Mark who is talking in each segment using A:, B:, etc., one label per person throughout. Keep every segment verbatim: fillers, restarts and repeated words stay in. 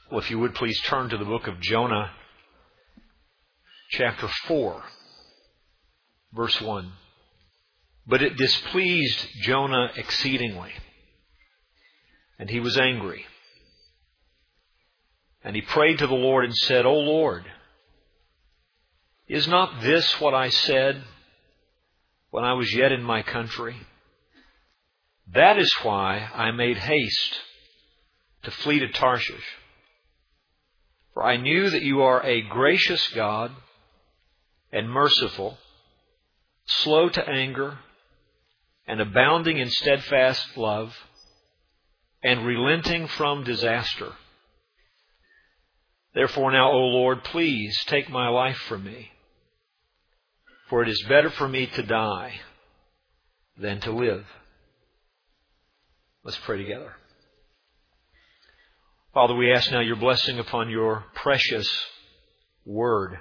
A: Well, if you would please turn to the book of Jonah, chapter four, verse one. But it displeased Jonah exceedingly, and he was angry. And he prayed to the Lord and said, O Lord, is not this what I said when I was yet in my country? That is why I made haste to flee to Tarshish. For I knew that you are a gracious God and merciful, slow to anger, and abounding in steadfast love, and relenting from disaster. Therefore now, O Lord, please take my life from me, for it is better for me to die than to live. Let's pray together. Father, we ask now your blessing upon your precious word.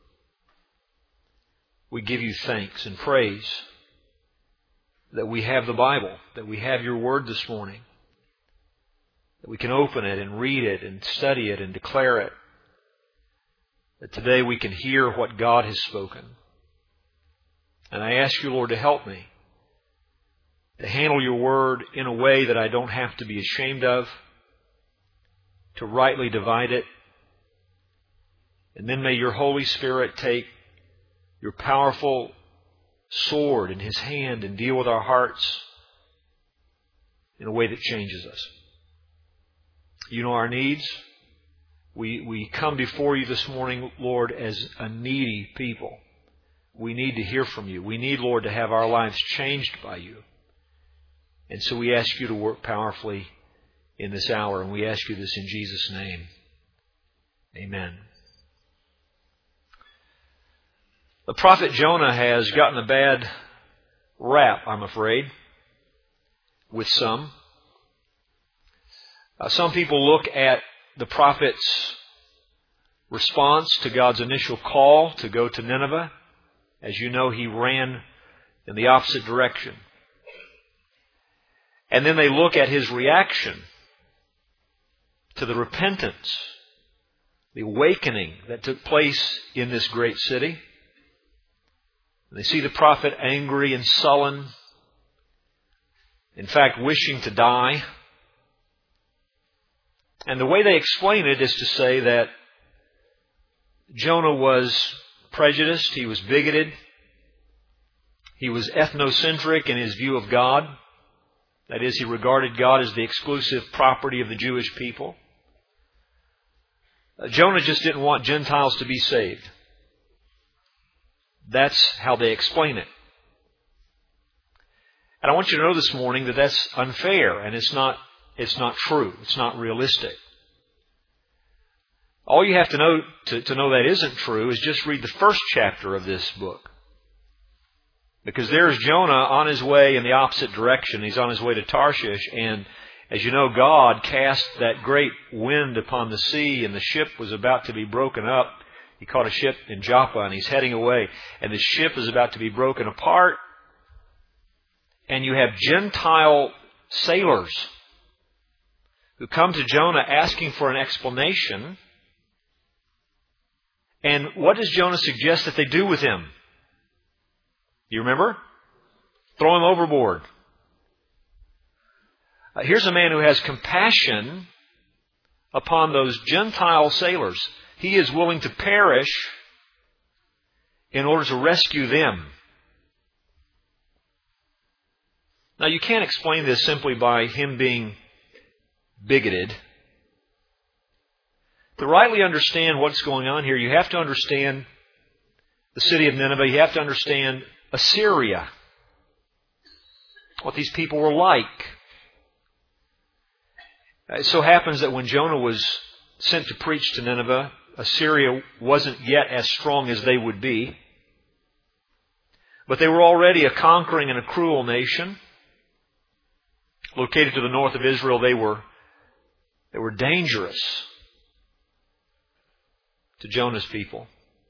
A: We give you thanks and praise that we have the Bible, that we have your word this morning, that we can open it and read it and study it and declare it, that today we can hear what God has spoken. And I ask you, Lord, to help me to handle your word in a way that I don't have to be ashamed of, to rightly divide it. And then may your Holy Spirit take your powerful sword in His hand and deal with our hearts in a way that changes us. You know our needs. We, we come before you this morning, Lord, as a needy people. We need to hear from you. We need, Lord, to have our lives changed by you. And so we ask you to work powerfully in this hour, and we ask you this in Jesus' name. Amen. The prophet Jonah has gotten a bad rap, I'm afraid, with some. Uh, some people look at the prophet's response to God's initial call to go to Nineveh. As you know, he ran in the opposite direction. And then they look at his reaction to the repentance, the awakening that took place in this great city. And they see the prophet angry and sullen, in fact, wishing to die. And the way they explain it is to say that Jonah was prejudiced, he was bigoted, he was ethnocentric in his view of God. That is, he regarded God as the exclusive property of the Jewish people. Uh, Jonah just didn't want Gentiles to be saved. That's how they explain it. And I want you to know this morning that that's unfair and it's not, it's not true. It's not realistic. All you have to know to, to know that isn't true is just read the first chapter of this book. Because there's Jonah on his way in the opposite direction. He's on his way to Tarshish. And as you know, God cast that great wind upon the sea and the ship was about to be broken up. He caught a ship in Joppa and he's heading away. And the ship is about to be broken apart. And you have Gentile sailors who come to Jonah asking for an explanation. And what does Jonah suggest that they do with him? You remember? Throw him overboard. Uh, here's a man who has compassion upon those Gentile sailors. He is willing to perish in order to rescue them. Now, you can't explain this simply by him being bigoted. To rightly understand what's going on here, you have to understand the city of Nineveh. You have to understand Assyria, what these people were like. It so happens that when Jonah was sent to preach to Nineveh, Assyria wasn't yet as strong as they would be. But they were already a conquering and a cruel nation. Located to the north of Israel, they were, they were dangerous to Jonah's people.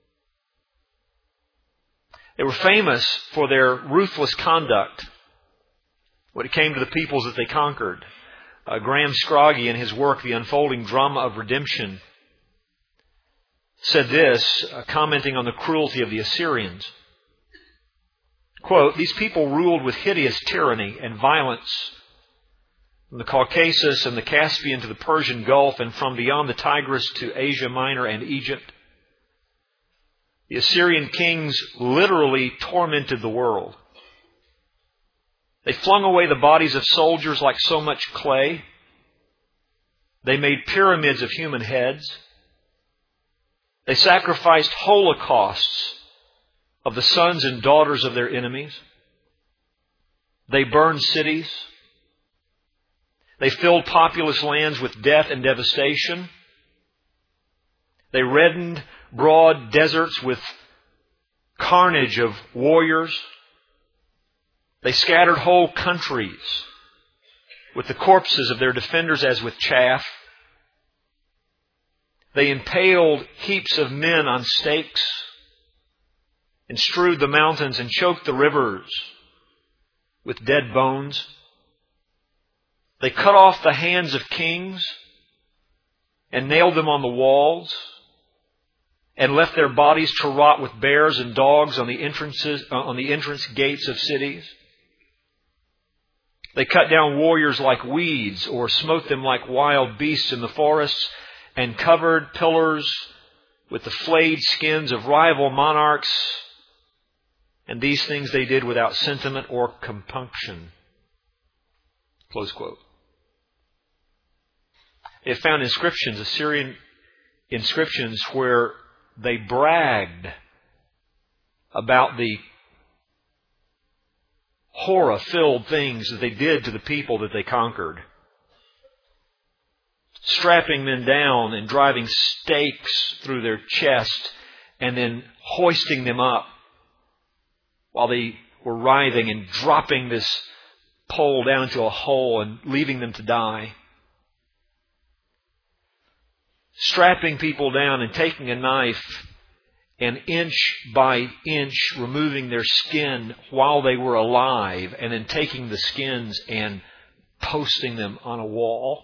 A: They were famous for their ruthless conduct when it came to the peoples that they conquered. Uh, Graham Scroggie, in his work, The Unfolding Drama of Redemption, said this, uh, commenting on the cruelty of the Assyrians. Quote, "These people ruled with hideous tyranny and violence from the Caucasus and the Caspian to the Persian Gulf and from beyond the Tigris to Asia Minor and Egypt. The Assyrian kings literally tormented the world. They flung away the bodies of soldiers like so much clay. They made pyramids of human heads. They sacrificed holocausts of the sons and daughters of their enemies. They burned cities. They filled populous lands with death and devastation. They reddened broad deserts with carnage of warriors. They scattered whole countries with the corpses of their defenders as with chaff. They impaled heaps of men on stakes and strewed the mountains and choked the rivers with dead bones. They cut off the hands of kings and nailed them on the walls and left their bodies to rot with bears and dogs on the entrances, uh, on the entrance gates of cities. They cut down warriors like weeds or smote them like wild beasts in the forests and covered pillars with the flayed skins of rival monarchs. And these things they did without sentiment or compunction." Close quote. They found inscriptions, Assyrian inscriptions, where they bragged about the horror-filled things that they did to the people that they conquered. Strapping men down and driving stakes through their chest and then hoisting them up while they were writhing and dropping this pole down into a hole and leaving them to die. Strapping people down and taking a knife and inch by inch removing their skin while they were alive and then taking the skins and posting them on a wall.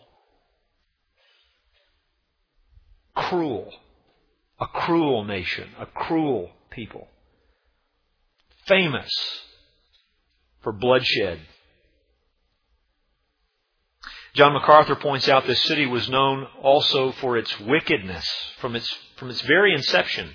A: Cruel. A cruel nation. A cruel people. Famous for bloodshed. John MacArthur points out this city was known also for its wickedness from its, from its very inception.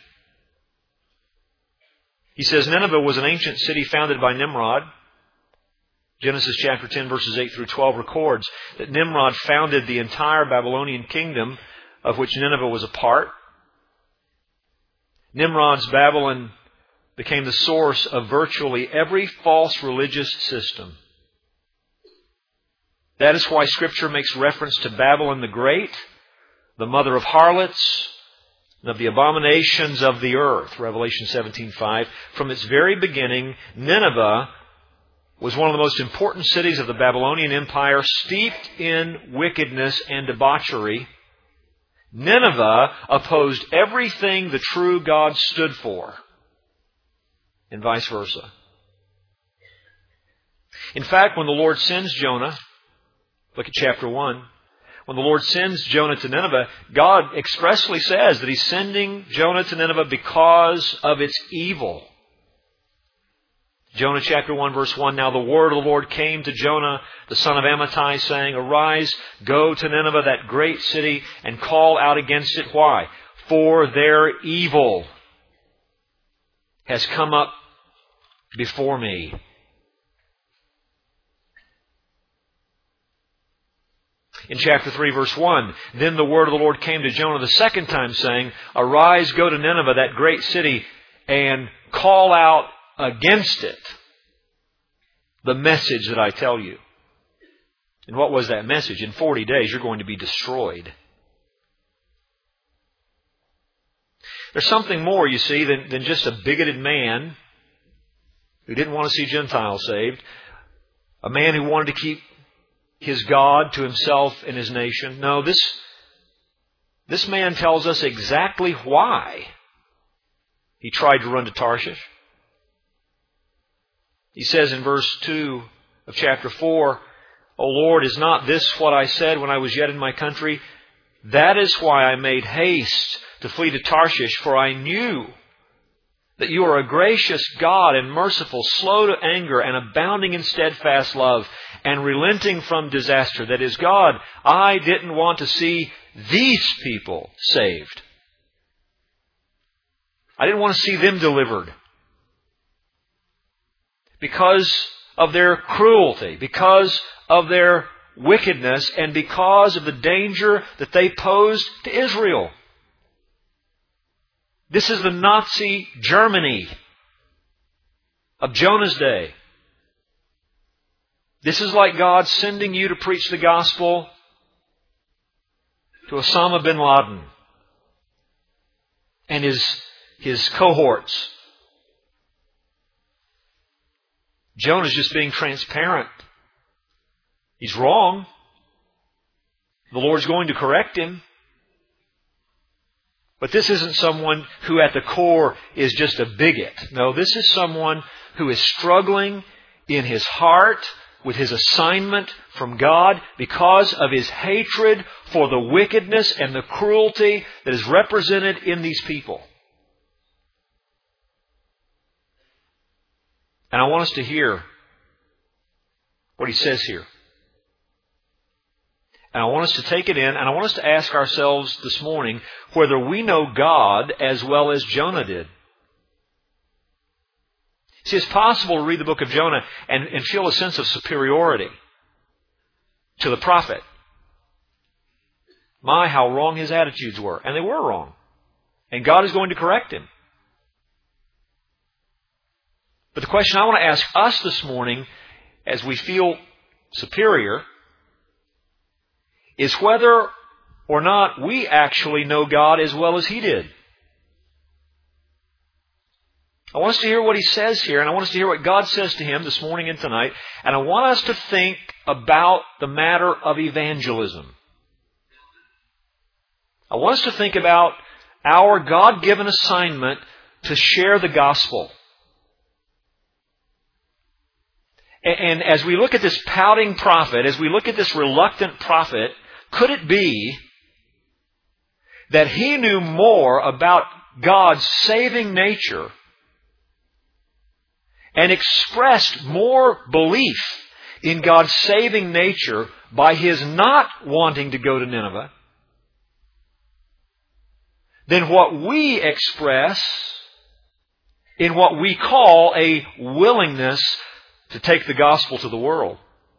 A: He says Nineveh was an ancient city founded by Nimrod. Genesis chapter ten verses eight through twelve records that Nimrod founded the entire Babylonian kingdom of which Nineveh was a part. Nimrod's Babylon became the source of virtually every false religious system. That is why Scripture makes reference to Babylon the Great, the mother of harlots, and of the abominations of the earth, Revelation seventeen five. From its very beginning, Nineveh was one of the most important cities of the Babylonian Empire, steeped in wickedness and debauchery. Nineveh opposed everything the true God stood for, and vice versa. In fact, when the Lord sends Jonah, look at chapter one. When the Lord sends Jonah to Nineveh, God expressly says that He's sending Jonah to Nineveh because of its evil. Jonah chapter one verse one, "Now the word of the Lord came to Jonah, the son of Amittai, saying, Arise, go to Nineveh, that great city, and call out against it." Why? "For their evil has come up before me." In chapter three, verse one, "Then the word of the Lord came to Jonah the second time, saying, Arise, go to Nineveh, that great city, and call out against it the message that I tell you." And what was that message? In forty days, you're going to be destroyed. There's something more, you see, than, than just a bigoted man who didn't want to see Gentiles saved. A man who wanted to keep his God to himself and his nation. No, this, this man tells us exactly why he tried to run to Tarshish. He says in verse two of chapter four, O Lord, is not this what I said when I was yet in my country? That is why I made haste to flee to Tarshish, for I knew that you are a gracious God and merciful, slow to anger and abounding in steadfast love and relenting from disaster. That is, God, I didn't want to see these people saved. I didn't want to see them delivered because of their cruelty, because of their wickedness, and because of the danger that they posed to Israel. This is the Nazi Germany of Jonah's day. This is like God sending you to preach the gospel to Osama bin Laden and his, his cohorts. Jonah's just being transparent. He's wrong. The Lord's going to correct him. But this isn't someone who at the core is just a bigot. No, this is someone who is struggling in his heart with his assignment from God because of his hatred for the wickedness and the cruelty that is represented in these people. And I want us to hear what he says here. And I want us to take it in, and I want us to ask ourselves this morning whether we know God as well as Jonah did. See, it's possible to read the book of Jonah and, and feel a sense of superiority to the prophet. My, how wrong his attitudes were. And they were wrong. And God is going to correct him. But the question I want to ask us this morning, as we feel superior, is whether or not we actually know God as well as he did. I want us to hear what he says here, and I want us to hear what God says to him this morning and tonight, and I want us to think about the matter of evangelism. I want us to think about our God-given assignment to share the gospel. And as we look at this pouting prophet, as we look at this reluctant prophet, could it be that he knew more about God's saving nature and expressed more belief in God's saving nature by his not wanting to go to Nineveh than what we express in what we call a willingness to take the gospel to the world?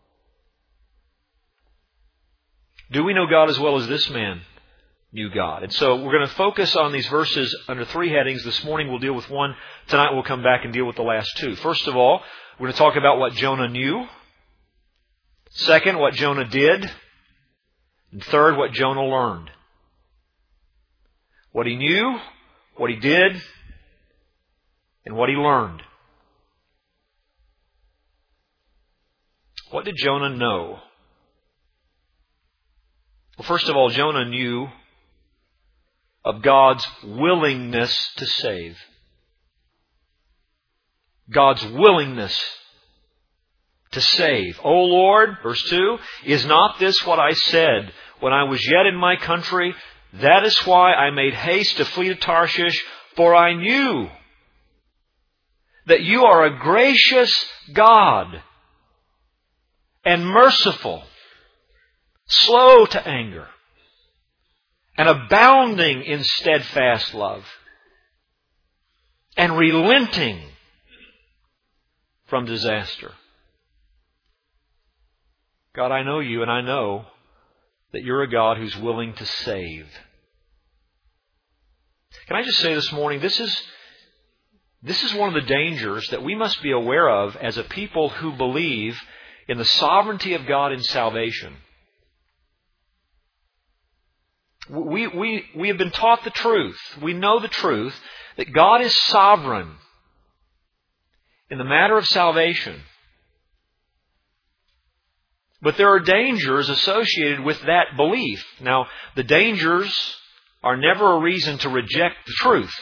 A: Do we know God as well as this man knew God? And so we're going to focus on these verses under three headings. This morning we'll deal with one. Tonight we'll come back and deal with the last two. First of all, we're going to talk about what Jonah knew. Second, what Jonah did. And third, what Jonah learned. What he knew, what he did, and what he learned. What did Jonah know? Well, first of all, Jonah knew of God's willingness to save. God's willingness to save. O Lord, verse two, is not this what I said when I was yet in my country? That is why I made haste to flee to Tarshish, for I knew that you are a gracious God and merciful, slow to anger, and abounding in steadfast love, and relenting from disaster. God, I know you, and I know that you're a God who's willing to save. Can I just say this morning, this is, this is one of the dangers that we must be aware of as a people who believe in the sovereignty of God in salvation. We, we, we have been taught the truth. We know the truth that God is sovereign in the matter of salvation. But there are dangers associated with that belief. Now, the dangers are never a reason to reject the truth.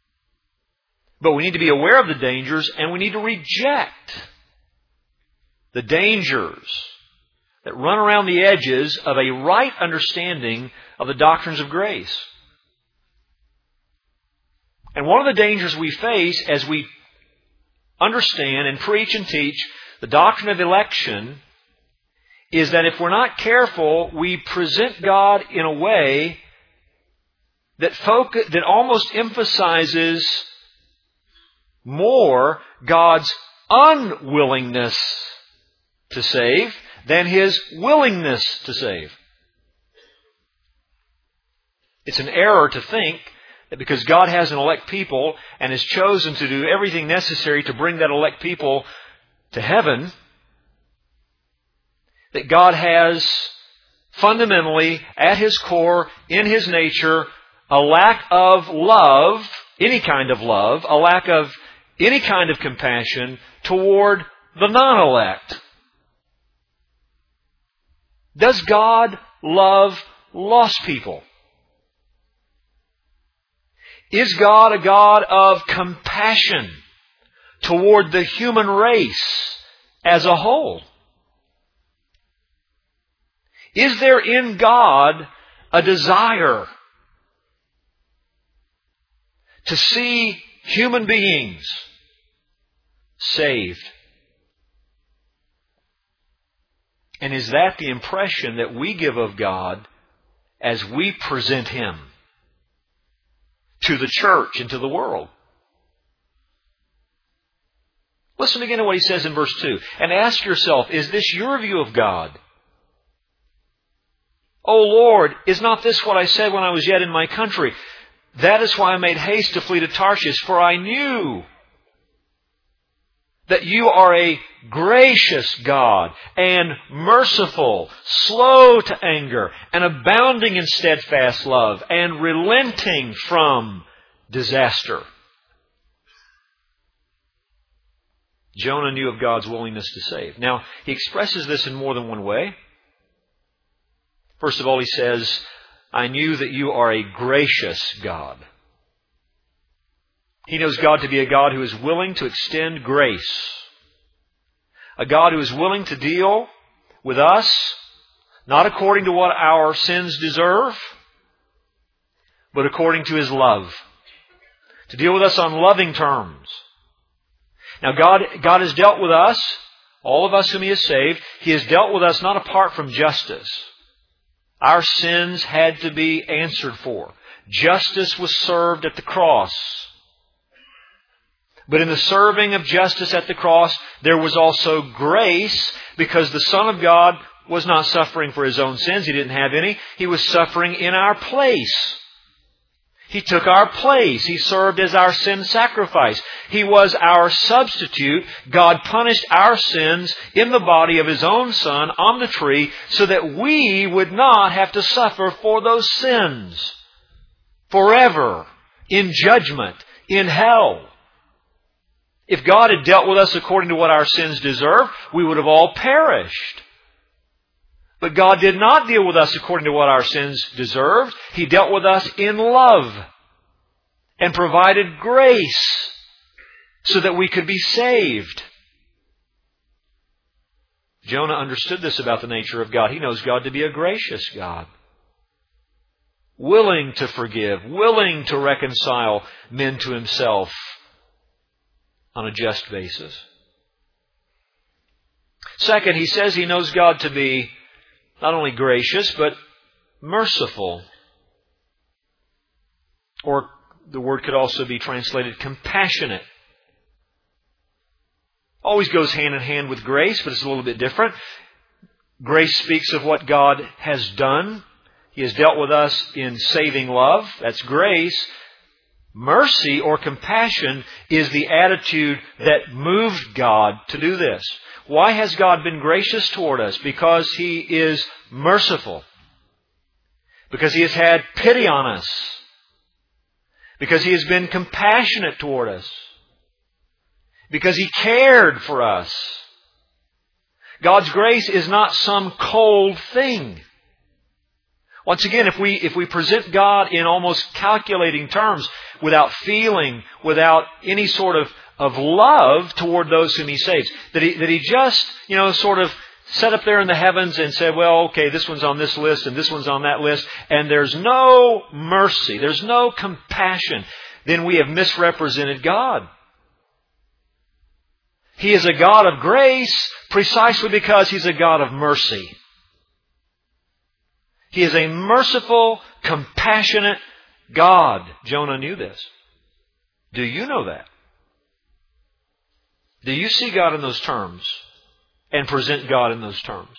A: But we need to be aware of the dangers, and we need to reject the dangers that run around the edges of a right understanding of the doctrines of grace. And one of the dangers we face as we understand and preach and teach the doctrine of election is that if we're not careful, we present God in a way that focus, that almost emphasizes more God's unwillingness to save than His willingness to save. It's an error to think that because God has an elect people and has chosen to do everything necessary to bring that elect people to heaven, that God has fundamentally, at His core, in His nature, a lack of love, any kind of love, a lack of any kind of compassion toward the non-elect. Does God love lost people? Is God a God of compassion toward the human race as a whole? Is there in God a desire to see human beings saved? And is that the impression that we give of God as we present Him to the church and to the world? Listen again to what he says in verse two. And ask yourself, is this your view of God? O Lord, is not this what I said when I was yet in my country? That is why I made haste to flee to Tarshish, for I knew that you are a gracious God and merciful, slow to anger, and abounding in steadfast love, and relenting from disaster. Jonah knew of God's willingness to save. Now, he expresses this in more than one way. First of all, he says, I knew that you are a gracious God. He knows God to be a God who is willing to extend grace. A God who is willing to deal with us, not according to what our sins deserve, but according to His love. To deal with us on loving terms. Now God, God has dealt with us, all of us whom He has saved. He has dealt with us not apart from justice. Our sins had to be answered for. Justice was served at the cross. But in the serving of justice at the cross, there was also grace, because the Son of God was not suffering for His own sins. He didn't have any. He was suffering in our place. He took our place. He served as our sin sacrifice. He was our substitute. God punished our sins in the body of His own Son on the tree so that we would not have to suffer for those sins forever in judgment, in hell. If God had dealt with us according to what our sins deserve, we would have all perished. But God did not deal with us according to what our sins deserved. He dealt with us in love and provided grace so that we could be saved. Jonah understood this about the nature of God. He knows God to be a gracious God, willing to forgive, willing to reconcile men to Himself on a just basis. Second, he says he knows God to be not only gracious, but merciful. Or the word could also be translated compassionate. Always goes hand in hand with grace, but it's a little bit different. Grace speaks of what God has done. He has dealt with us in saving love. That's grace. Mercy or compassion is the attitude that moved God to do this. Why has God been gracious toward us? Because He is merciful. Because He has had pity on us. Because He has been compassionate toward us. Because He cared for us. God's grace is not some cold thing. Once again, if we, if we present God in almost calculating terms, without feeling, without any sort of of love toward those whom He saves. That He, that He just, you know, sort of set up there in the heavens and said, well, okay, this one's on this list and this one's on that list, and there's no mercy, there's no compassion, then we have misrepresented God. He is a God of grace precisely because He's a God of mercy. He is a merciful, compassionate God. Jonah knew this. Do you know that? Do you see God in those terms and present God in those terms?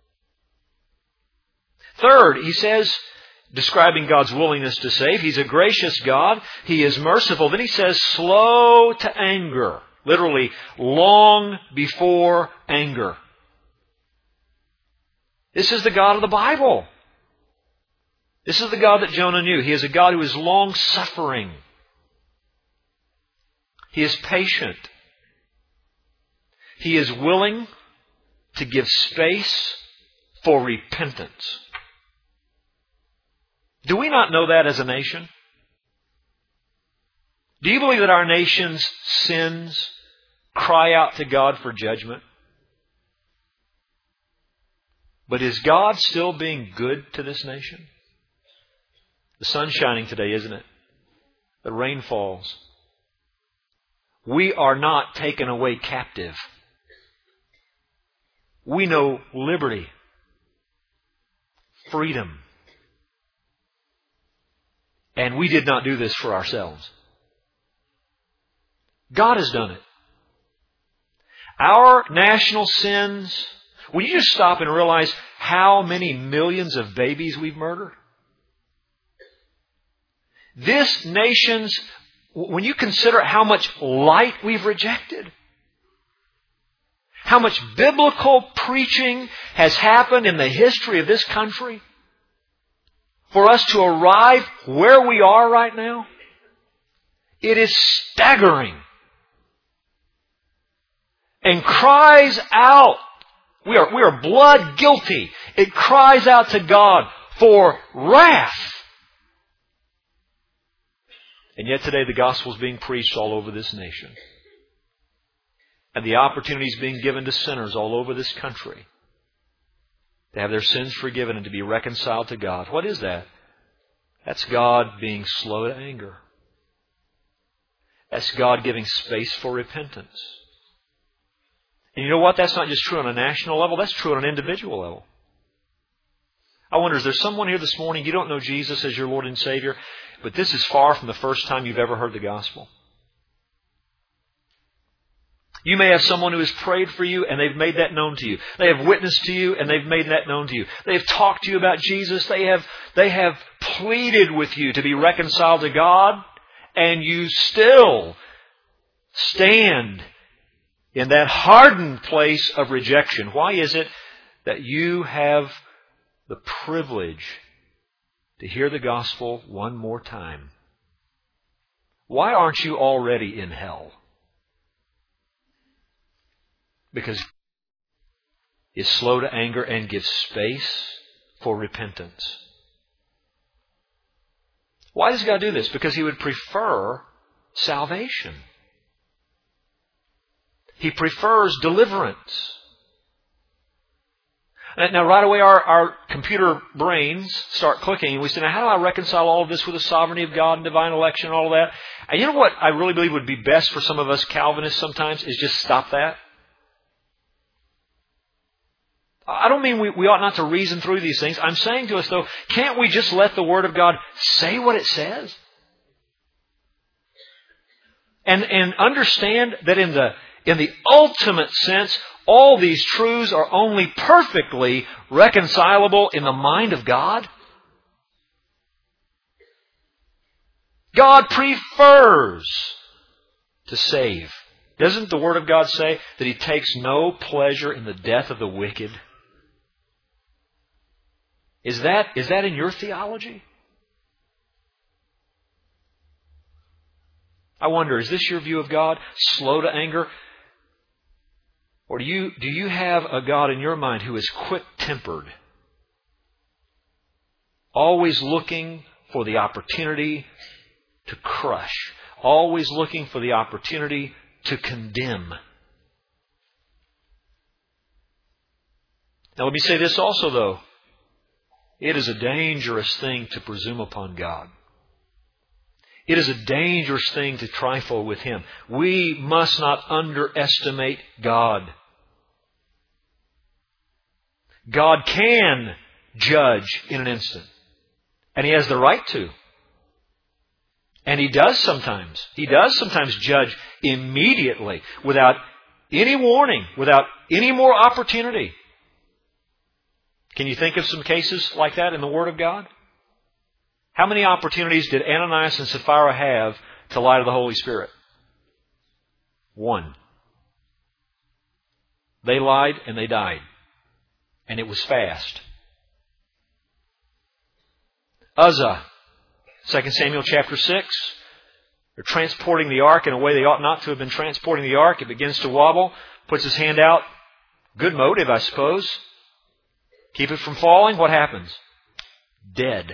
A: Third, he says, describing God's willingness to save, He's a gracious God. He is merciful. Then he says, slow to anger. Literally, long before anger. This is the God of the Bible. This is the God that Jonah knew. He is a God who is long-suffering. He is patient. He is willing to give space for repentance. Do we not know that as a nation? Do you believe that our nation's sins cry out to God for judgment? But is God still being good to this nation? The sun's shining today, isn't it? The rain falls. We are not taken away captive. We know liberty, freedom. And we did not do this for ourselves. God has done it. Our national sins, will you just stop and realize how many millions of babies we've murdered? This nation's, when you consider how much light we've rejected, how much biblical preaching has happened in the history of this country, for us to arrive where we are right now, it is staggering. And cries out, we are, we are blood guilty. It cries out to God for wrath. And yet today the gospel is being preached all over this nation. And the opportunity is being given to sinners all over this country to have their sins forgiven and to be reconciled to God. What is that? That's God being slow to anger. That's God giving space for repentance. And you know what? That's not just true on a national level. That's true on an individual level. I wonder, is there someone here this morning, you don't know Jesus as your Lord and Savior, but this is far from the first time you've ever heard the gospel? You may have someone who has prayed for you and they've made that known to you. They have witnessed to you and they've made that known to you. They have talked to you about Jesus. They have, they have pleaded with you to be reconciled to God, and you still stand in that hardened place of rejection. Why is it that you have the privilege to hear the gospel one more time? Why aren't you already in hell? Because He is slow to anger and gives space for repentance. Why does God do this? Because He would prefer salvation. He prefers deliverance. Now, right away, our, our computer brains start clicking, and we say, now, how do I reconcile all of this with the sovereignty of God and divine election and all of that? And you know what I really believe would be best for some of us Calvinists sometimes is just stop that. I don't mean we, we ought not to reason through these things. I'm saying to us, though, can't we just let the Word of God say what it says? And, and understand that in the, in the ultimate sense, all these truths are only perfectly reconcilable in the mind of God? God prefers to save. Doesn't the Word of God say that He takes no pleasure in the death of the wicked? Is that, is that in your theology? I wonder, is this your view of God? Slow to anger? Or do you, do you have a God in your mind who is quick-tempered? Always looking for the opportunity to crush. Always looking for the opportunity to condemn. Now let me say this also, though. It is a dangerous thing to presume upon God. It is a dangerous thing to trifle with Him. We must not underestimate God. God can judge in an instant. And He has the right to. And He does sometimes. He does sometimes judge immediately, without any warning, without any more opportunity. Can you think of some cases like that in the Word of God? How many opportunities did Ananias and Sapphira have to lie to the Holy Spirit? One. They lied and they died. And it was fast. Uzzah, Second Samuel chapter six. They're transporting the ark in a way they ought not to have been transporting the ark. It begins to wobble. Puts his hand out. Good motive, I suppose. Keep it from falling. What happens? Dead.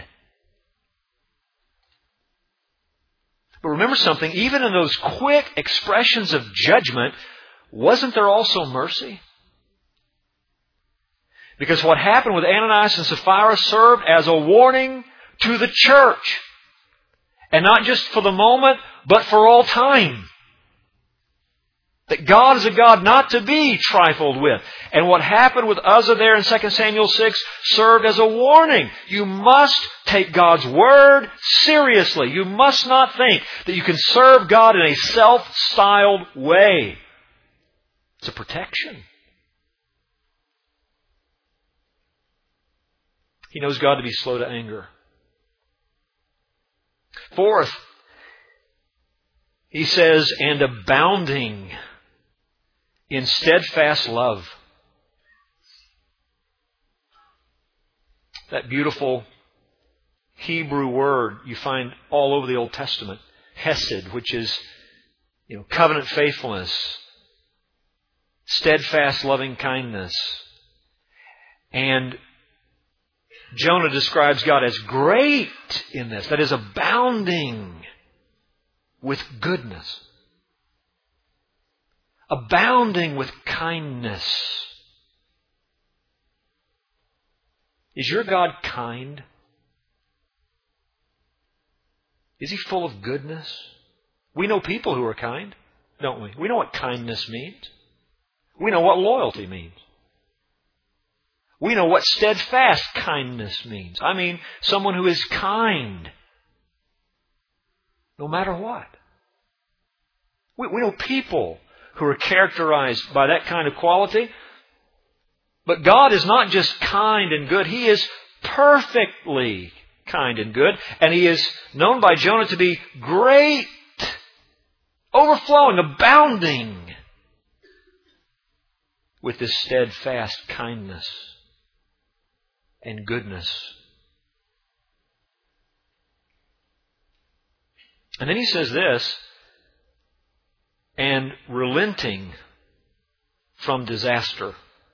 A: But remember something. Even in those quick expressions of judgment, wasn't there also mercy? Because what happened with Ananias and Sapphira served as a warning to the church. And not just for the moment, but for all time. That God is a God not to be trifled with. And what happened with Uzzah there in Second Samuel six served as a warning. You must take God's Word seriously. You must not think that you can serve God in a self-styled way. It's a protection. He knows God to be slow to anger. Fourth, he says, and abounding in steadfast love. That beautiful Hebrew word you find all over the Old Testament. Hesed, which is, you know, covenant faithfulness. Steadfast loving kindness. And Jonah describes God as great in this. That is, abounding with goodness. Abounding with kindness. Is your God kind? Is He full of goodness? We know people who are kind, don't we? We know what kindness means. We know what loyalty means. We know what steadfast kindness means. I mean, someone who is kind, no matter what. We, we know people who are characterized by that kind of quality. But God is not just kind and good. He is perfectly kind and good. And He is known by Jonah to be great, overflowing, abounding with this steadfast kindness and goodness. And then he says this, and relenting from disaster.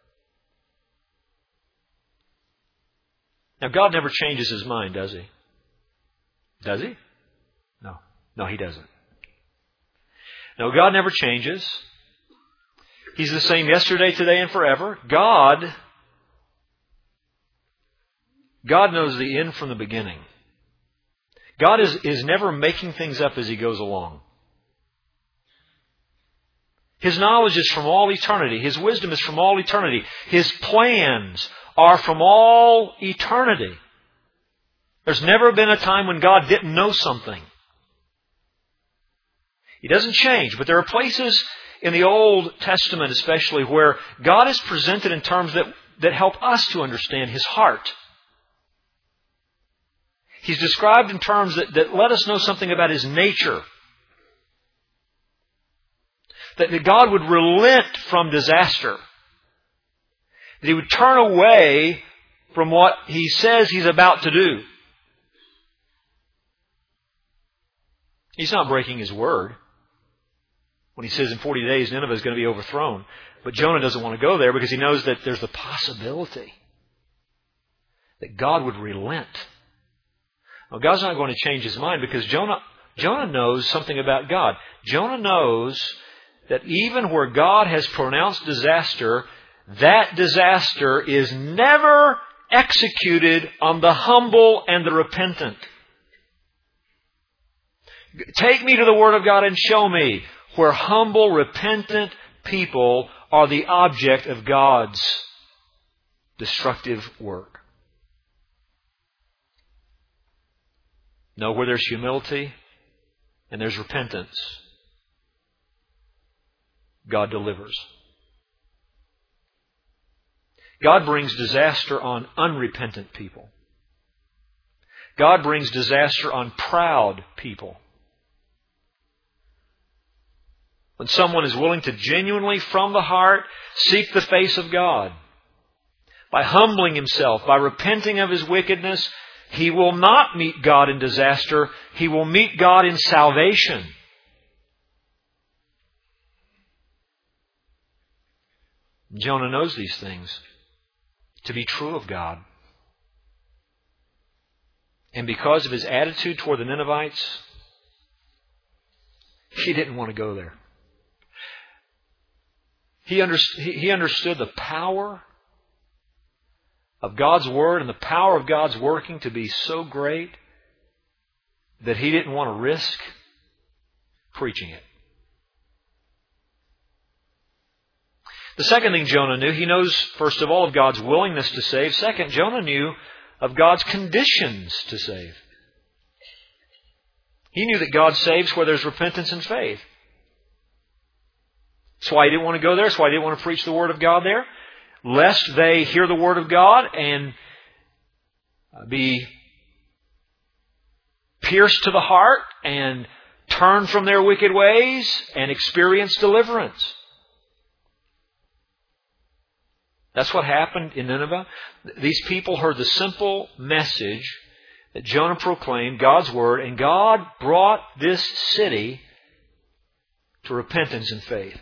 A: Now, God never changes His mind, does He? Does He? No. No, He doesn't. No, God never changes. He's the same yesterday, today, and forever. God, God knows the end from the beginning. God is, is never making things up as He goes along. His knowledge is from all eternity. His wisdom is from all eternity. His plans are from all eternity. There's never been a time when God didn't know something. He doesn't change, but there are places in the Old Testament especially where God is presented in terms that, that help us to understand His heart. He's described in terms that, that let us know something about His nature. That, that God would relent from disaster. That He would turn away from what He says He's about to do. He's not breaking His word when He says in forty days Nineveh is going to be overthrown. But Jonah doesn't want to go there because he knows that there's the possibility that God would relent. Well, God's not going to change His mind because Jonah, Jonah knows something about God. Jonah knows that even where God has pronounced disaster, that disaster is never executed on the humble and the repentant. Take me to the Word of God and show me where humble, repentant people are the object of God's destructive work. No, where there's humility and there's repentance, God delivers. God brings disaster on unrepentant people. God brings disaster on proud people. When someone is willing to genuinely, from the heart, seek the face of God, by humbling himself, by repenting of his wickedness, he will not meet God in disaster. He will meet God in salvation. Jonah knows these things to be true of God. And because of his attitude toward the Ninevites, he didn't want to go there. He understood, he understood the power of God's Word and the power of God's working to be so great that he didn't want to risk preaching it. The second thing Jonah knew, he knows, first of all, of God's willingness to save. Second, Jonah knew of God's conditions to save. He knew that God saves where there's repentance and faith. That's why he didn't want to go there. That's why he didn't want to preach the Word of God there. Lest they hear the Word of God and be pierced to the heart and turn from their wicked ways and experience deliverance. That's what happened in Nineveh. These people heard the simple message that Jonah proclaimed, God's Word, and God brought this city to repentance and faith.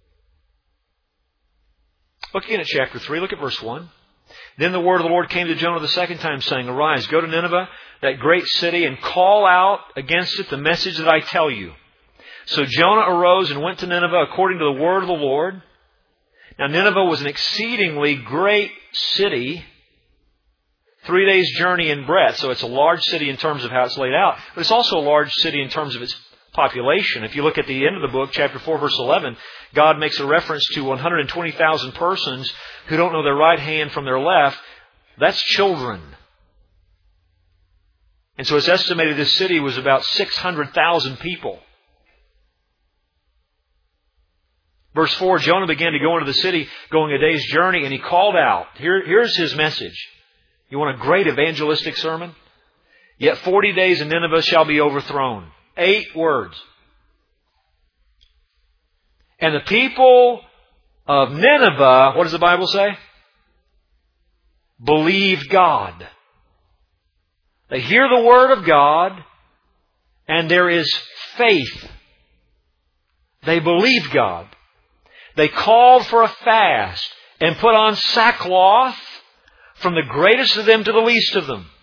A: Look again at chapter three. Look at verse one. Then the word of the Lord came to Jonah the second time, saying, Arise, go to Nineveh, that great city, and call out against it the message that I tell you. So Jonah arose and went to Nineveh according to the word of the Lord. Now Nineveh was an exceedingly great city, three days' journey in breadth. So it's a large city in terms of how it's laid out. But it's also a large city in terms of its population. If you look at the end of the book, chapter four, verse eleven, God makes a reference to one hundred twenty thousand persons who don't know their right hand from their left. That's children. And so it's estimated this city was about six hundred thousand people. Verse four, Jonah began to go into the city, going a day's journey, and he called out. Here, here's his message. You want a great evangelistic sermon? Yet forty days and Nineveh shall be overthrown. Eight words. And the people of Nineveh, what does the Bible say? Believed God. They hear the Word of God, and there is faith. They believed God. They called for a fast and put on sackcloth from the greatest of them to the least of them.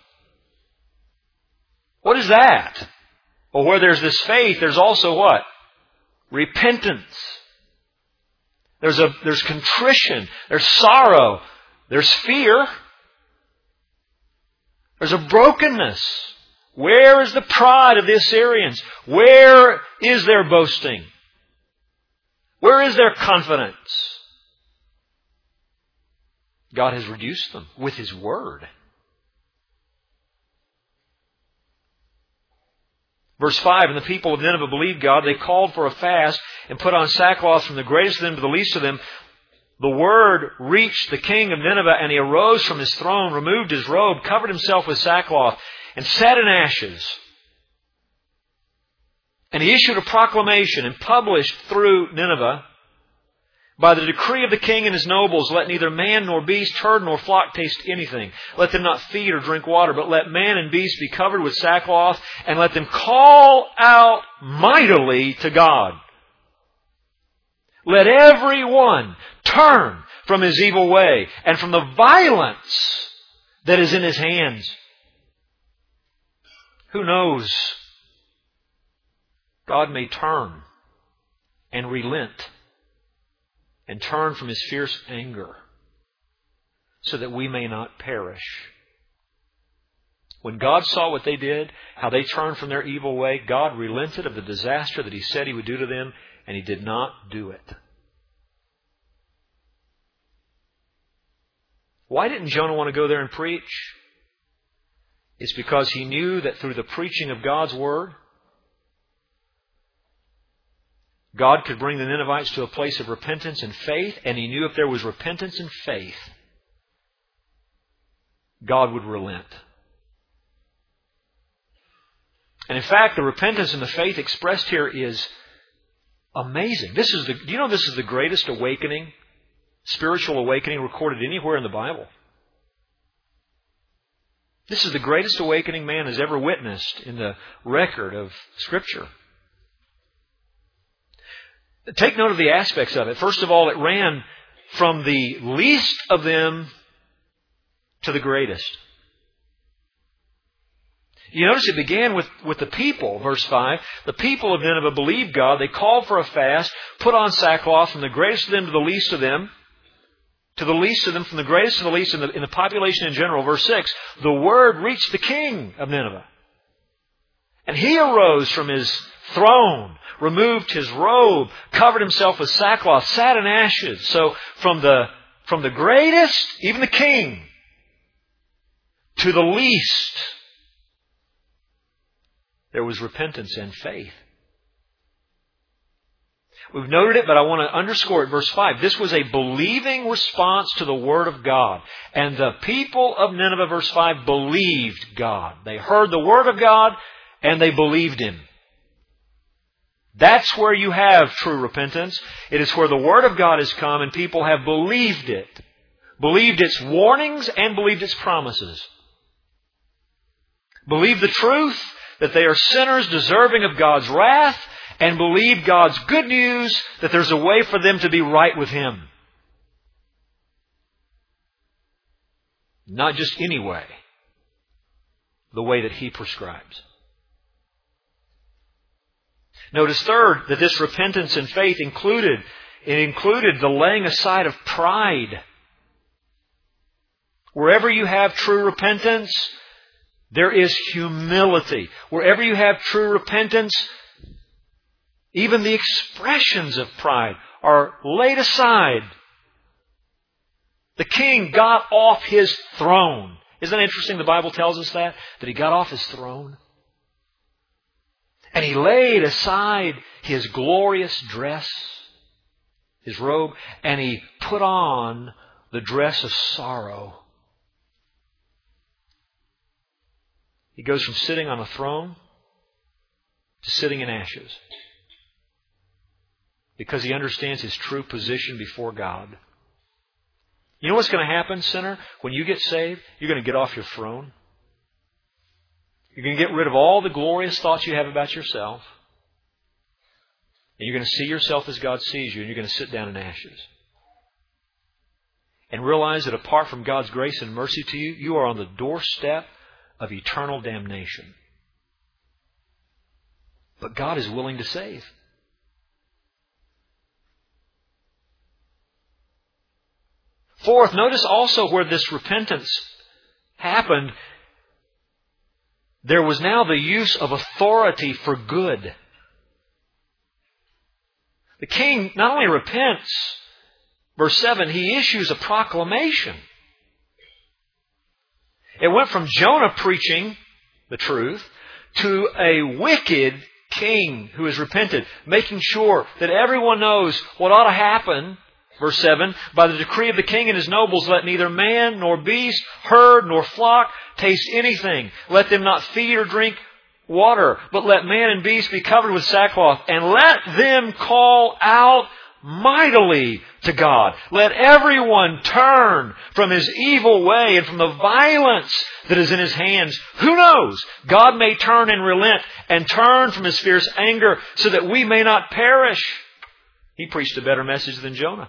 A: What is that? Well, where there's this faith, there's also what? Repentance. There's a, there's contrition. There's sorrow. There's fear. There's a brokenness. Where is the pride of the Assyrians? Where is their boasting? Where is their confidence? God has reduced them with His Word. Verse five, and the people of Nineveh believed God. They called for a fast and put on sackcloth from the greatest of them to the least of them. The word reached the king of Nineveh, and he arose from his throne, removed his robe, covered himself with sackcloth, and sat in ashes. And he issued a proclamation and published through Nineveh, by the decree of the king and his nobles, let neither man nor beast, herd nor flock taste anything. Let them not feed or drink water, but let man and beast be covered with sackcloth, and let them call out mightily to God. Let every one turn from his evil way and from the violence that is in his hands. Who knows? God may turn and relent and turn from His fierce anger so that we may not perish. When God saw what they did, how they turned from their evil way, God relented of the disaster that He said He would do to them, and He did not do it. Why didn't Jonah want to go there and preach? It's because he knew that through the preaching of God's Word, God could bring the Ninevites to a place of repentance and faith, and he knew if there was repentance and faith, God would relent. And in fact, the repentance and the faith expressed here is amazing. This is the, do you know this is the greatest awakening, spiritual awakening recorded anywhere in the Bible? This is the greatest awakening man has ever witnessed in the record of Scripture. Take note of the aspects of it. First of all, it ran from the least of them to the greatest. You notice it began with, with the people, verse five. The people of Nineveh believed God. They called for a fast, put on sackcloth from the greatest of them to the least of them. To the least of them, from the greatest to the least in the, in the population in general. Verse six, the word reached the king of Nineveh. And he arose from his throne, removed his robe, covered himself with sackcloth, sat in ashes. So from the, from the greatest, even the king, to the least, there was repentance and faith. We've noted it, but I want to underscore it. Verse five. This was a believing response to the Word of God. And the people of Nineveh, verse five, believed God. They heard the Word of God and they believed Him. That's where you have true repentance. It is where the Word of God has come and people have believed it. Believed its warnings and believed its promises. Believed the truth that they are sinners deserving of God's wrath, and believe God's good news that there's a way for them to be right with Him. Not just any way. The way that He prescribes. Notice third, that this repentance and faith included, it included the laying aside of pride. Wherever you have true repentance, there is humility. Wherever you have true repentance, even the expressions of pride are laid aside. The king got off his throne. Isn't that interesting? The Bible tells us that, that he got off his throne. And he laid aside his glorious dress, his robe, and he put on the dress of sorrow. He goes from sitting on a throne to sitting in ashes. Because he understands his true position before God. You know what's going to happen, sinner? When you get saved, you're going to get off your throne. You're going to get rid of all the glorious thoughts you have about yourself. And you're going to see yourself as God sees you, and you're going to sit down in ashes. And realize that apart from God's grace and mercy to you, you are on the doorstep of eternal damnation. But God is willing to save. Fourth, notice also where this repentance happened, there was now the use of authority for good. The king not only repents, verse seven, he issues a proclamation. It went from Jonah preaching the truth to a wicked king who has repented, making sure that everyone knows what ought to happen. Verse seven, by the decree of the king and his nobles, let neither man nor beast, herd nor flock taste anything. Let them not feed or drink water, but let man and beast be covered with sackcloth, and let them call out mightily to God. Let everyone turn from his evil way and from the violence that is in his hands. Who knows? God may turn and relent and turn from His fierce anger so that we may not perish. He preached a better message than Jonah.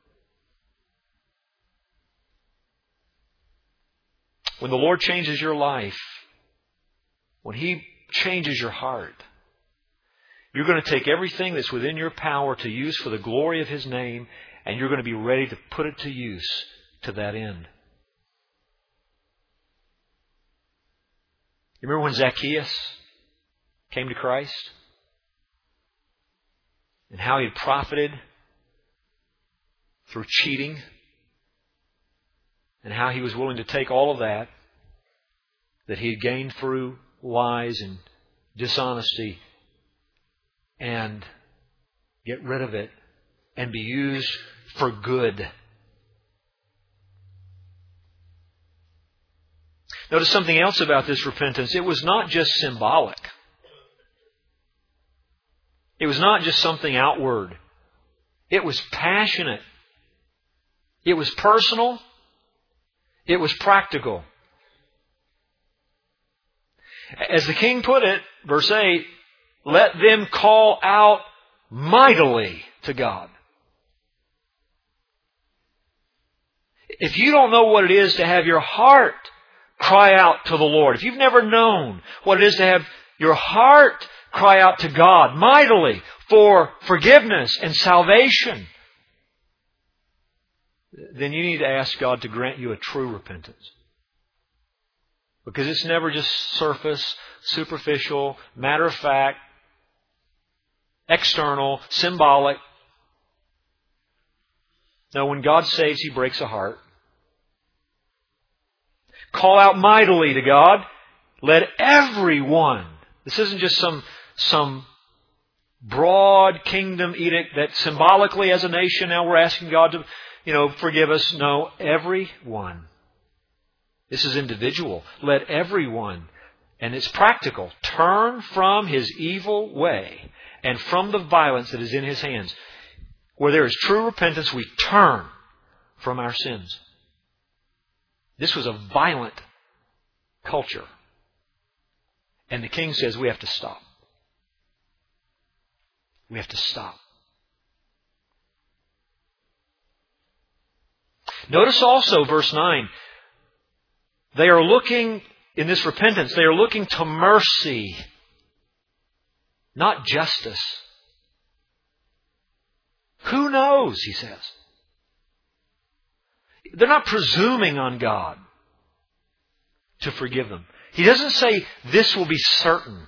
A: When the Lord changes your life, when He changes your heart, You're going to take everything that's within your power to use for the glory of His name, and you're going to be ready to put it to use to that end. You remember when Zacchaeus came to Christ? And how he had profited through cheating? And how he was willing to take all of that that he had gained through lies and dishonesty and get rid of it and be used for good. Notice something else about this repentance. It was not just symbolic. It was not just something outward. It was passionate. It was personal. It was practical. As the king put it, verse eight, let them call out mightily to God. If you don't know what it is to have your heart cry out to the Lord, if you've never known what it is to have your heart cry out to God mightily for forgiveness and salvation, then you need to ask God to grant you a true repentance. Because it's never just surface, superficial, matter of fact, external, symbolic. No, when God saves, He breaks a heart. Call out mightily to God. Let everyone. This isn't just some, some broad kingdom edict that symbolically as a nation now we're asking God to, you know, forgive us. No, everyone. This is individual. Let everyone, and it's practical, turn from his evil way and from the violence that is in his hands. Where there is true repentance, we turn from our sins. This was a violent culture. And the king says we have to stop. We have to stop. Notice also verse nine. They are looking, in this repentance, they are looking to mercy, not justice. Who knows, he says. They're not presuming on God to forgive them. He doesn't say this will be certain.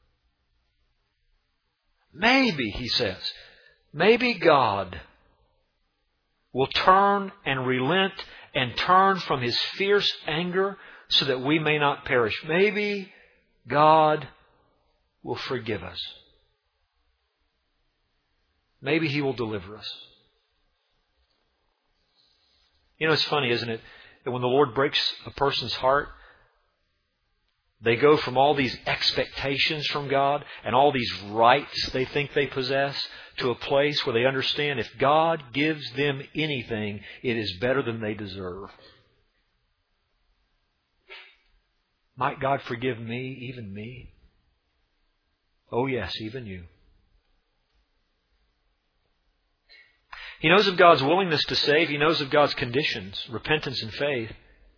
A: Maybe, he says, maybe God will turn and relent and turn from His fierce anger so that we may not perish. Maybe God will forgive us. Maybe He will deliver us. You know, it's funny, isn't it? That when the Lord breaks a person's heart, they go from all these expectations from God and all these rights they think they possess to a place where they understand if God gives them anything, it is better than they deserve. Might God forgive me, even me? Oh yes, even you. He knows of God's willingness to save. He knows of God's conditions, repentance and faith.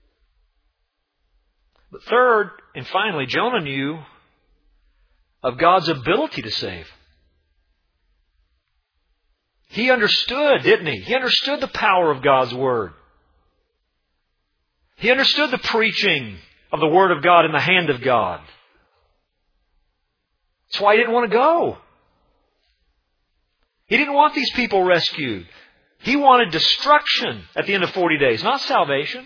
A: But third, and finally, Jonah knew of God's ability to save. He understood, didn't he? He understood the power of God's Word. He understood the preaching of the Word of God in the hand of God. That's why he didn't want to go. He didn't want these people rescued. He wanted destruction at the end of forty days, not salvation.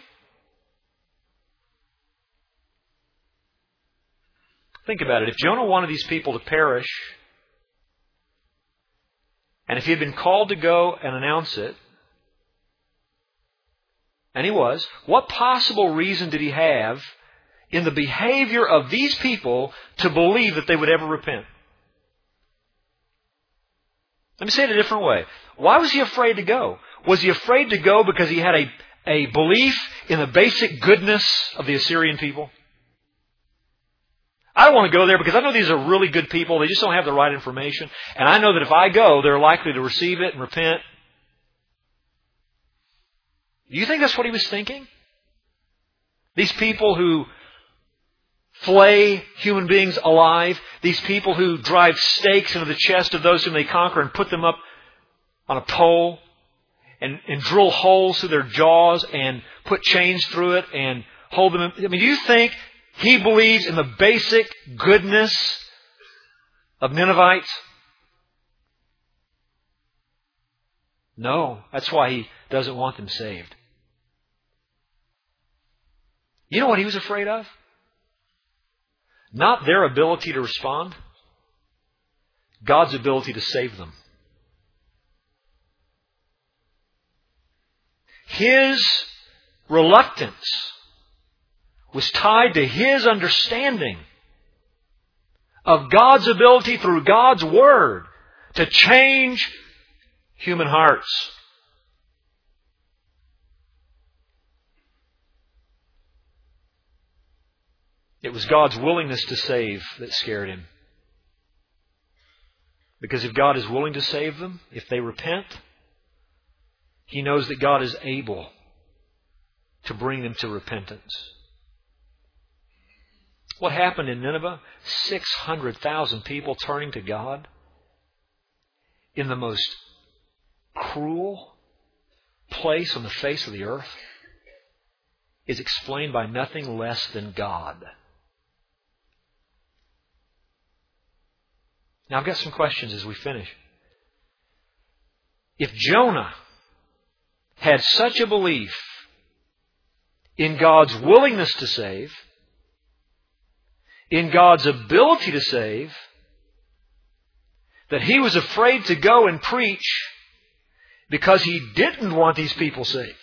A: Think about it. If Jonah wanted these people to perish, and if he had been called to go and announce it, and he was, what possible reason did he have in the behavior of these people to believe that they would ever repent? Let me say it a different way. Why was he afraid to go? Was he afraid to go because he had a, a belief in the basic goodness of the Assyrian people? I don't want to go there because I know these are really good people. They just don't have the right information. And I know that if I go, they're likely to receive it and repent. Do you think that's what he was thinking? These people who flay human beings alive, these people who drive stakes into the chest of those whom they conquer and put them up on a pole and, and drill holes through their jaws and put chains through it and hold them in. I mean, do you think he believes in the basic goodness of Ninevites? No, that's why he doesn't want them saved. You know what he was afraid of? Not their ability to respond, God's ability to save them. His reluctance was tied to his understanding of God's ability through God's Word to change human hearts. It was God's willingness to save that scared him. Because if God is willing to save them, if they repent, he knows that God is able to bring them to repentance. What happened in Nineveh? six hundred thousand people turning to God in the most cruel place on the face of the earth is explained by nothing less than God. Now I've got some questions as we finish. If Jonah had such a belief in God's willingness to save, in God's ability to save, that he was afraid to go and preach because he didn't want these people saved.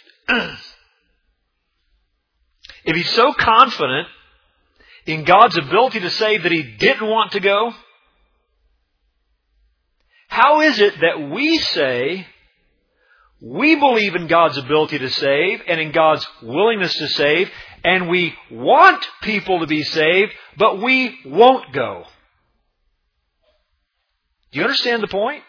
A: If he's so confident in God's ability to save that he didn't want to go, how is it that we say we believe in God's ability to save and in God's willingness to save, and we want people to be saved, but we won't go? Do you understand the point?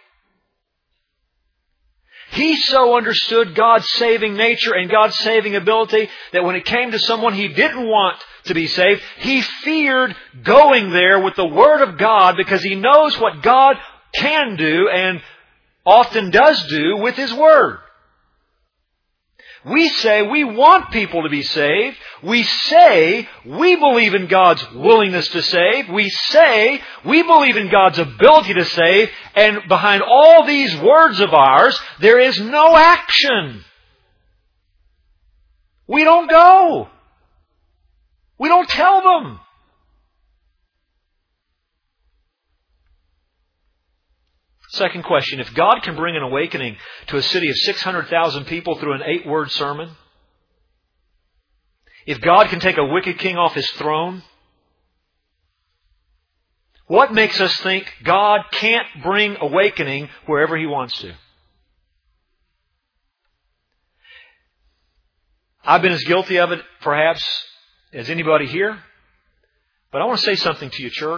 A: He so understood God's saving nature and God's saving ability that when it came to someone he didn't want to be saved, he feared going there with the Word of God because he knows what God can do and often does do with His Word. We say we want people to be saved. We say we believe in God's willingness to save. We say we believe in God's ability to save. And behind all these words of ours, there is no action. We don't go. We don't tell them. Second question, if God can bring an awakening to a city of six hundred thousand people through an eight-word sermon, if God can take a wicked king off his throne, what makes us think God can't bring awakening wherever He wants to? I've been as guilty of it, perhaps, as anybody here, but I want to say something to you, church.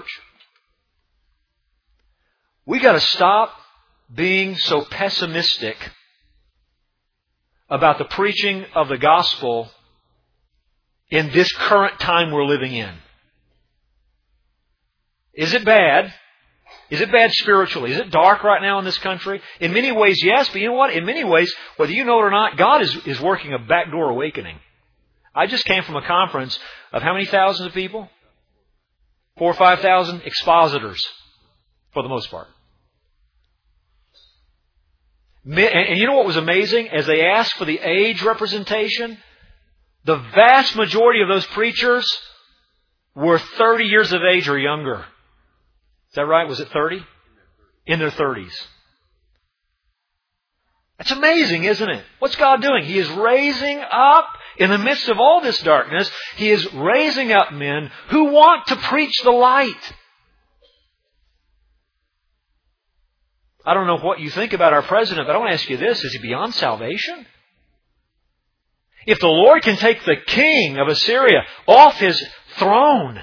A: We got to stop being so pessimistic about the preaching of the gospel in this current time we're living in. Is it bad? Is it bad spiritually? Is it dark right now in this country? In many ways, yes, but you know what? In many ways, whether you know it or not, God is, is working a backdoor awakening. I just came from a conference of how many thousands of people? Four or five thousand expositors, for the most part. And you know what was amazing? As they asked for the age representation, the vast majority of those preachers were thirty years of age or younger. Is that right? Was it thirty? In their thirties. That's amazing, isn't it? What's God doing? He is raising up, in the midst of all this darkness, He is raising up men who want to preach the light. I don't know what you think about our president, but I want to ask you this. Is he beyond salvation? If the Lord can take the king of Assyria off his throne,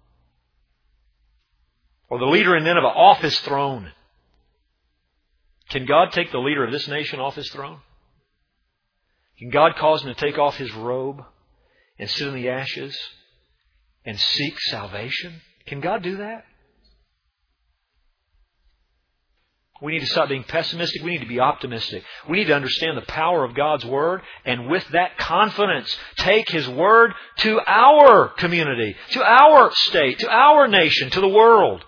A: or the leader in Nineveh off his throne, can God take the leader of this nation off his throne? Can God cause him to take off his robe and sit in the ashes and seek salvation? Can God do that? We need to stop being pessimistic. We need to be optimistic. We need to understand the power of God's Word, and with that confidence, take His Word to our community, to our state, to our nation, to the world.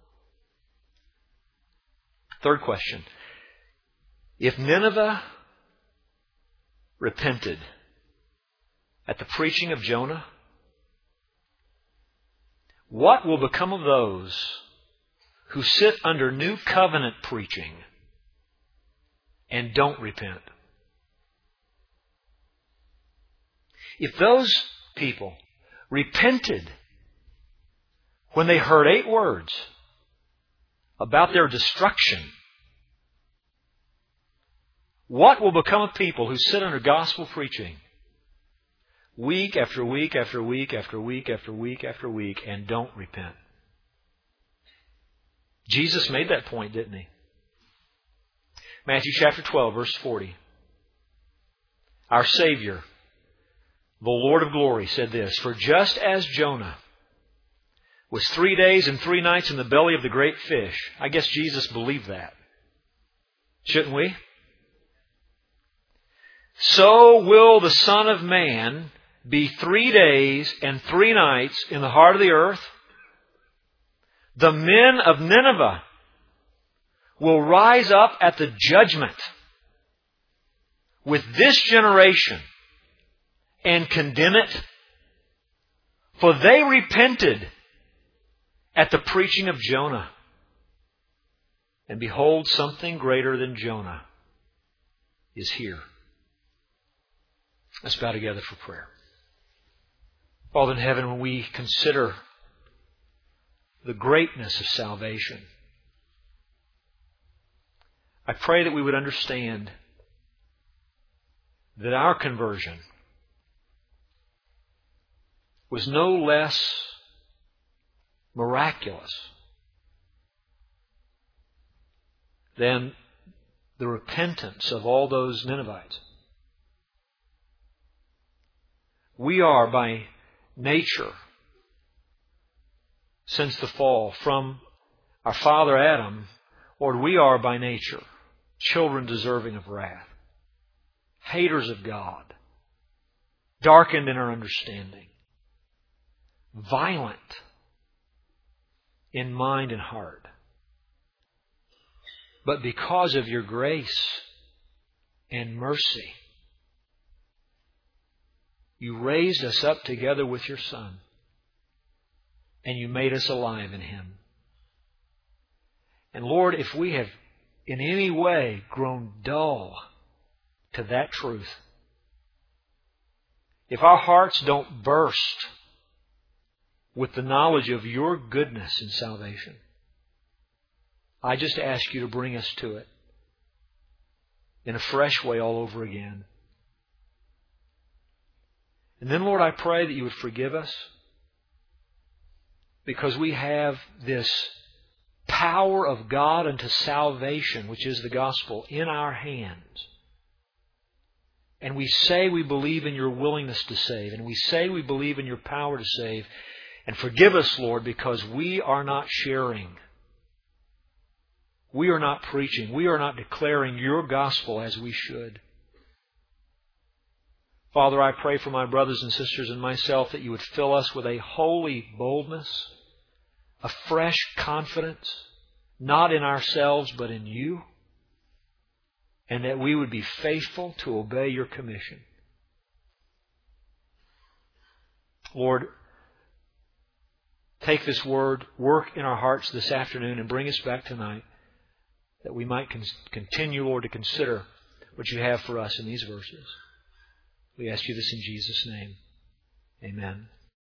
A: Third question. If Nineveh repented at the preaching of Jonah, what will become of those who sit under new covenant preaching and don't repent? If those people repented when they heard eight words about their destruction, what will become of people who sit under gospel preaching week after week after week after week after week after week and don't repent? Jesus made that point, didn't He? Matthew chapter twelve, verse forty. Our Savior, the Lord of glory, said this, "For just as Jonah was three days and three nights in the belly of the great fish," I guess Jesus believed that. Shouldn't we? "So will the Son of Man be three days and three nights in the heart of the earth. The men of Nineveh will rise up at the judgment with this generation and condemn it, for they repented at the preaching of Jonah. And behold, something greater than Jonah is here." Let's bow together for prayer. Father in heaven, when we consider the greatness of salvation, I pray that we would understand that our conversion was no less miraculous than the repentance of all those Ninevites. We are by nature, since the fall, from our father Adam, Lord, we are by nature children deserving of wrath, haters of God, darkened in our understanding, violent in mind and heart. But because of your grace and mercy, you raised us up together with your Son, and you made us alive in Him. And Lord, if we have in any way grown dull to that truth, if our hearts don't burst with the knowledge of your goodness and salvation, I just ask you to bring us to it in a fresh way all over again. And then, Lord, I pray that you would forgive us, because we have this power of God unto salvation, which is the gospel, in our hands. And we say we believe in your willingness to save, and we say we believe in your power to save. And forgive us, Lord, because we are not sharing. We are not preaching. We are not declaring your gospel as we should. Father, I pray for my brothers and sisters and myself that you would fill us with a holy boldness, a fresh confidence, not in ourselves but in you, and that we would be faithful to obey your commission. Lord, take this word, work in our hearts this afternoon, and bring us back tonight, that we might con- continue, Lord, to consider what you have for us in these verses. We ask you this in Jesus' name. Amen.